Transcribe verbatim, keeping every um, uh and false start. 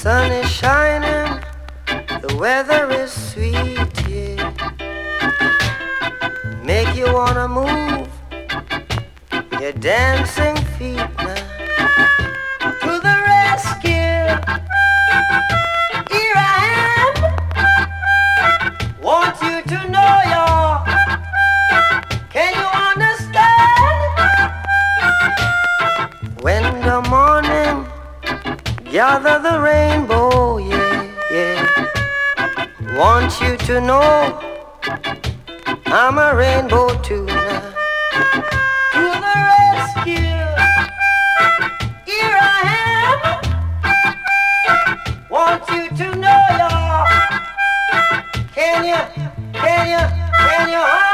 sun is shining, the weather is sweet, yeah. Make you wanna move your dancing feet now. To the rescue, here I am. Want you to know y'all. Can you understand? When the morning gather the rainbow, yeah, yeah. Want you to know I'm a rainbow too now. To the rescue, here I am. Want you to know, y'all. Can you, can you, can you?